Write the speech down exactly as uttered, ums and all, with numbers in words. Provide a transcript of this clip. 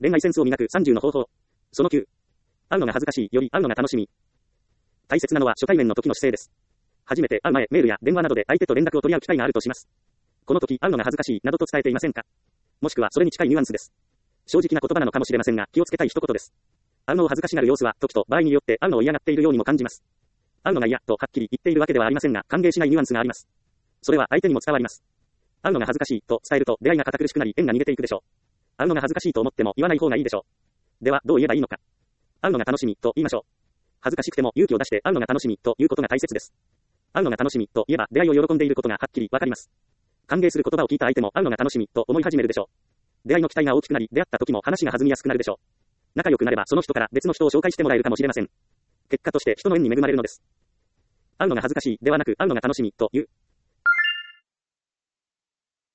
恋愛センスを磨くさんじゅうの方法。そのきゅう。会うのが恥ずかしいより会うのが楽しみ。大切なのは初対面の時の姿勢です。初めて会う前、メールや電話などで相手と連絡を取り合う機会があるとします。この時、会うのが恥ずかしいなどと伝えていませんか？もしくはそれに近いニュアンスです。正直な言葉なのかもしれませんが、気をつけたい一言です。会うのを恥ずかしがる様子は、時と場合によって会うのを嫌がっているようにも感じます。会うのが嫌とはっきり言っているわけではありませんが、歓迎しないニュアンスがあります。それは相手にも伝わります。会うのが恥ずかしいと伝えると出会いが堅苦しくなり縁が逃げていくでしょう。会うのが恥ずかしいと思っても言わない方がいいでしょう。ではどう言えばいいのか。会うのが楽しみと言いましょう。恥ずかしくても勇気を出して会うのが楽しみということが大切です。会うのが楽しみと言えば出会いを喜んでいることがはっきりわかります。歓迎する言葉を聞いた相手も会うのが楽しみと思い始めるでしょう。出会いの期待が大きくなり出会った時も話が弾みやすくなるでしょう。仲良くなればその人から別の人を紹介してもらえるかもしれません。結果として人の縁に恵まれるのです。会うのが恥ずかしいではなく会うのが楽しみという